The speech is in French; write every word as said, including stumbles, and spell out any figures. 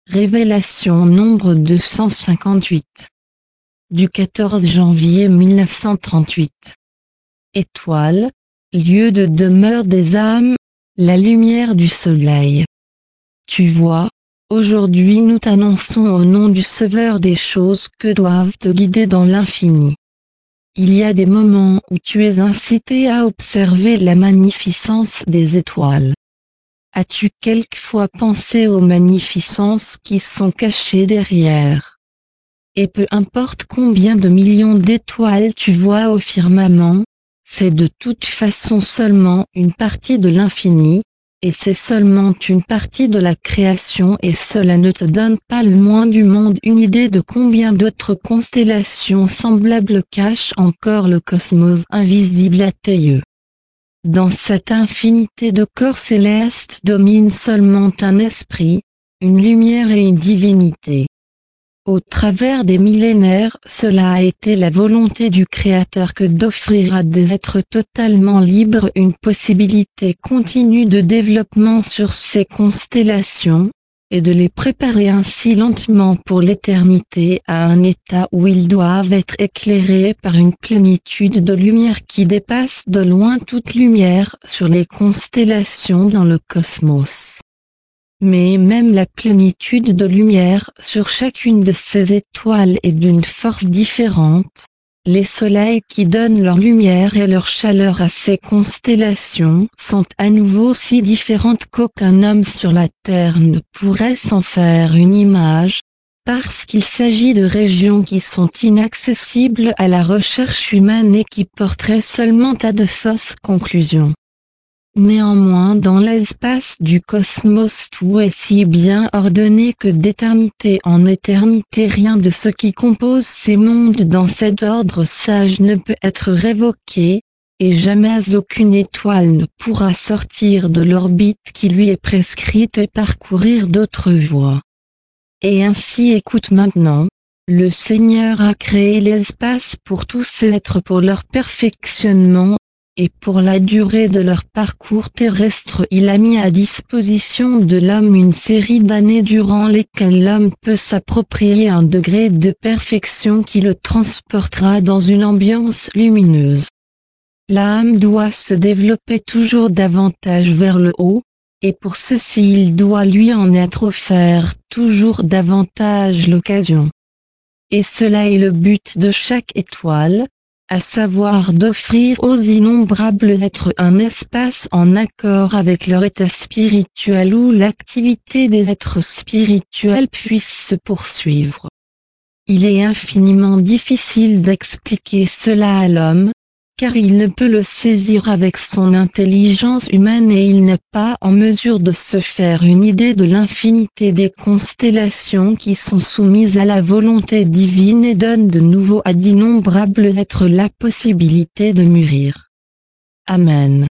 Révélation nombre deux cent cinquante-huit. Du quatorze janvier mille neuf cent trente-huit. Étoile, lieu de demeure des âmes, la lumière du soleil. Tu vois, aujourd'hui nous t'annonçons au nom du Sauveur des choses que doivent te guider dans l'infini. Il y a des moments où tu es incité à observer la magnificence des étoiles. As-tu quelquefois pensé aux magnificences qui sont cachées derrière? Et peu importe combien de millions d'étoiles tu vois au firmament, c'est de toute façon seulement une partie de l'infini, et c'est seulement une partie de la création et cela ne te donne pas le moins du monde une idée de combien d'autres constellations semblables cachent encore le cosmos invisible à tes yeux. Dans cette infinité de corps célestes domine seulement un esprit, une lumière et une divinité. Au travers des millénaires, cela a été la volonté du Créateur que d'offrir à des êtres totalement libres une possibilité continue de développement sur ces constellations, et de les préparer ainsi lentement pour l'éternité à un état où ils doivent être éclairés par une plénitude de lumière qui dépasse de loin toute lumière sur les constellations dans le cosmos. Mais même la plénitude de lumière sur chacune de ces étoiles est d'une force différente. Les soleils qui donnent leur lumière et leur chaleur à ces constellations sont à nouveau si différentes qu'aucun homme sur la Terre ne pourrait s'en faire une image, parce qu'il s'agit de régions qui sont inaccessibles à la recherche humaine et qui porteraient seulement à de fausses conclusions. Néanmoins dans l'espace du cosmos tout est si bien ordonné que d'éternité en éternité rien de ce qui compose ces mondes dans cet ordre sage ne peut être révoqué, et jamais aucune étoile ne pourra sortir de l'orbite qui lui est prescrite et parcourir d'autres voies. Et ainsi écoute maintenant, le Seigneur a créé l'espace pour tous ces êtres pour leur perfectionnement, et pour la durée de leur parcours terrestre il a mis à disposition de l'homme une série d'années durant lesquelles l'homme peut s'approprier un degré de perfection qui le transportera dans une ambiance lumineuse. L'âme doit se développer toujours davantage vers le haut, et pour ceci il doit lui en être offert toujours davantage l'occasion. Et cela est le but de chaque étoile, à savoir d'offrir aux innombrables êtres un espace en accord avec leur état spirituel où l'activité des êtres spirituels puisse se poursuivre. Il est infiniment difficile d'expliquer cela à l'homme, car il ne peut le saisir avec son intelligence humaine et il n'est pas en mesure de se faire une idée de l'infinité des constellations qui sont soumises à la volonté divine et donnent de nouveau à d'innombrables êtres la possibilité de mûrir. Amen.